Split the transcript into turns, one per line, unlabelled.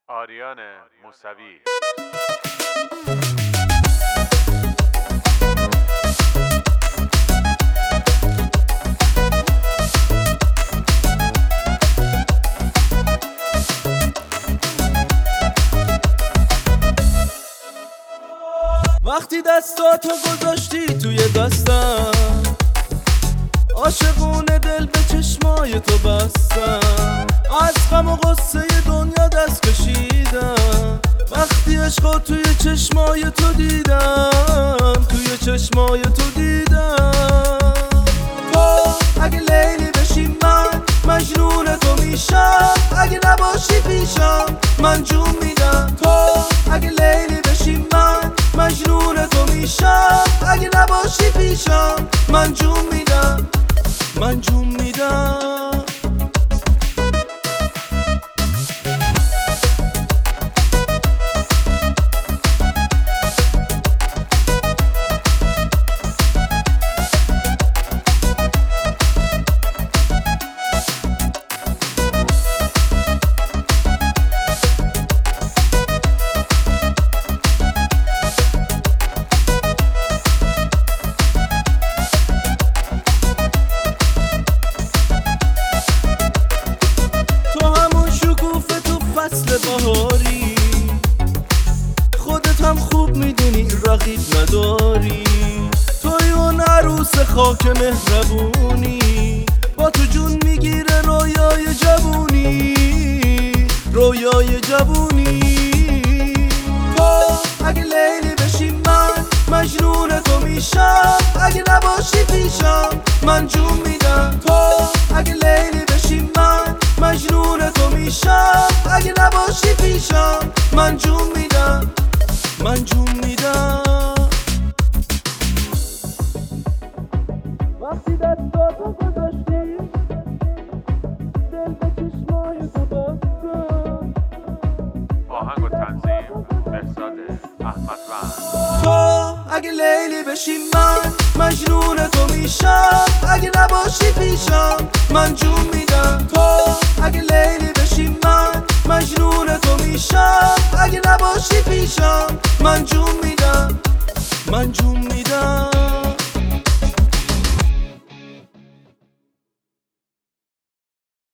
آریان موسوی.
وقتی دستاتو گذاشتی توی دستم، عاشقونه دل به چشمای تو بستم، از غم و غصه دنیا دست کشیدم. وقتی عشقو توی چشمای تو دیدم، توی چشمای تو دیدم. تو اگه لیلی بشی من مجنون تو میشم، اگه نباشی پیشم من جون میدم. تو اگه لیلی بشی من مجنون تو میشم، اگه نباشی پیشم من جون میدم، من جون میدم. فصل بهاری خودت هم خوب میدونی رقیب نداری. توی اون عروس خاک مهربونی، با تو جون میگیره رویای جوونی، رویای جوونی. تو اگه لیلی بشی من مجنون تو میشم، اگه نباشی پیشم من جون میدم. تو اگه لیلی بشی من مجنون تو میشم، اگه نباشی پیشم من جون میدم، من جون میدم. وقتی دستاتو گذاشتی دل به چشمای تو بستم.
آهنگ و تنظیم بهزاد احمدوند.
تو اگه لیلی بشی من مجنون تو میشم، اگه نباشی پیشم من جون میدم. تو اگه لیلی بشی من مجنون تو میشم، اگه نباشی پیشم من جون میدم.